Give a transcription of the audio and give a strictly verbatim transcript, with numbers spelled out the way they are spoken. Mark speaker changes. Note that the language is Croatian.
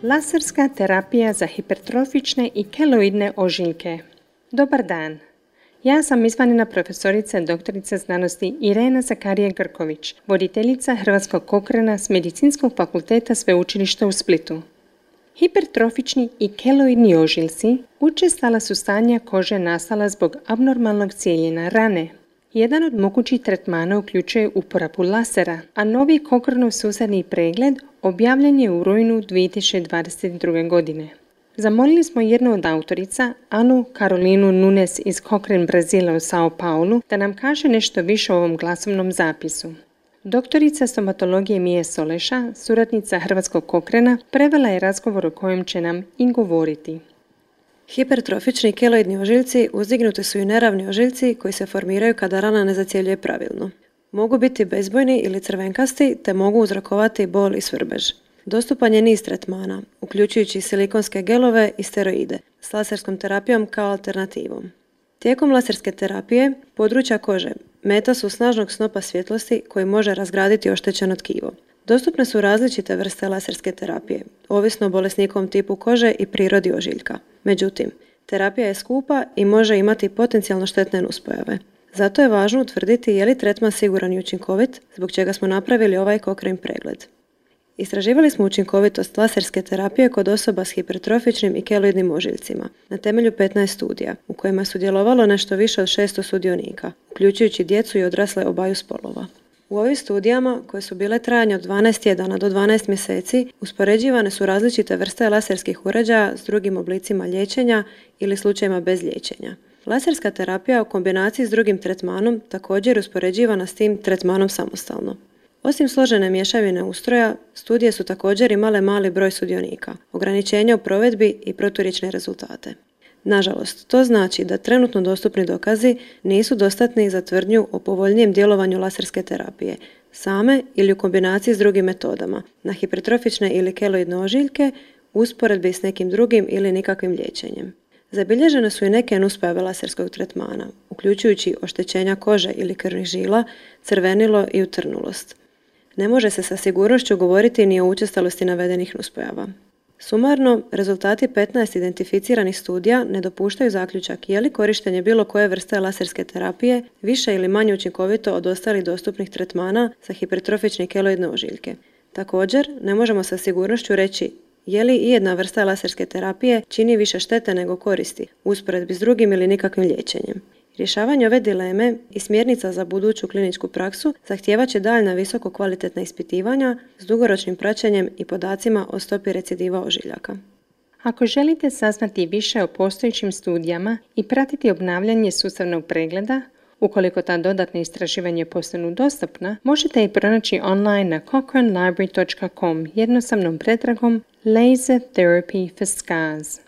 Speaker 1: Laserska terapija za hipertrofične i keloidne ožiljke. Dobar dan. Ja sam izvanredna profesorica doktorica znanosti Irena Zakarije-Grković, voditeljica Hrvatskog Cochrana s Medicinskog fakulteta Sveučilišta u Splitu. Hipertrofični i keloidni ožiljci učestala su stanja kože nastala zbog abnormalnog cijeljenja rane. Jedan od mogućih tretmana uključuje uporabu lasera, a novi Cochranov sustavni pregled objavljen je u rujnu dvije tisuće dvadeset druge. godine. Zamolili smo jednu od autorica, Anu Karolinu Nunes iz Cochrane Brazila u Sao Paulu, da nam kaže nešto više o ovom glasovnom zapisu. Doktorica stomatologije Mije Soleša, suradnica Hrvatskog Cochrana, prevela je razgovor o kojem će nam i govoriti.
Speaker 2: Hipertrofični keloidni ožiljci uzdignuti su i neravni ožiljci koji se formiraju kada rana ne zacijeljuje pravilno. Mogu biti bezbojni ili crvenkasti te mogu uzrokovati bol i svrbež. Dostupan je niz tretmana, uključujući silikonske gelove i steroide, s laserskom terapijom kao alternativom. Tijekom laserske terapije, područja kože meta su snažnog snopa svjetlosti koji može razgraditi oštećeno tkivo. Dostupne su različite vrste laserske terapije, ovisno o bolesnikovom tipu kože i prirodi ožiljka. Međutim, terapija je skupa i može imati potencijalno štetne nuspojave. Zato je važno utvrditi je li tretman siguran i učinkovit, zbog čega smo napravili ovaj Cochrane pregled. Istraživali smo učinkovitost laserske terapije kod osoba s hipertrofičnim i keloidnim ožiljcima na temelju petnaest studija, u kojima je sudjelovalo nešto više od šesto sudionika, uključujući djecu i odrasle obaju spolova. U ovim studijama, koje su bile trajanje od dvanaest tjedana do dvanaest mjeseci, uspoređivane su različite vrste laserskih uređaja s drugim oblicima liječenja ili slučajima bez liječenja. Laserska terapija u kombinaciji s drugim tretmanom također je uspoređivana s tim tretmanom samostalno. Osim složene mješavine ustroja, studije su također imale mali broj sudionika, ograničenja u provedbi i proturječne rezultate. Nažalost, to znači da trenutno dostupni dokazi nisu dostatni za tvrdnju o povoljnijem djelovanju laserske terapije, same ili u kombinaciji s drugim metodama, na hipertrofične ili keloidne ožiljke, usporedbi s nekim drugim ili nikakvim liječenjem. Zabilježene su i neke nuspojave laserskog tretmana, uključujući oštećenja kože ili krvnih žila, crvenilo i utrnulost. Ne može se sa sigurnošću govoriti ni o učestalosti navedenih nuspojava. Sumarno, rezultati petnaest identificiranih studija ne dopuštaju zaključak je li korištenje bilo koje vrste laserske terapije više ili manje učinkovito od ostalih dostupnih tretmana za hipertrofične i keloidne ožiljke. Također, ne možemo sa sigurnošću reći je li i jedna vrsta laserske terapije čini više štete nego koristi, u usporedbi s drugim ili nikakvim liječenjem. Rješavanje ove dileme i smjernica za buduću kliničku praksu zahtijevat će daljna visoko kvalitetna ispitivanja s dugoročnim praćenjem i podacima o stopi recidiva ožiljaka.
Speaker 1: Ako želite saznati više o postojećim studijama i pratiti obnavljanje sustavnog pregleda, ukoliko ta dodatna istraživanja postanu dostupna, možete ih pronaći online na cochrane library dot com jednostavnom pretragom Laser Therapy for Scars.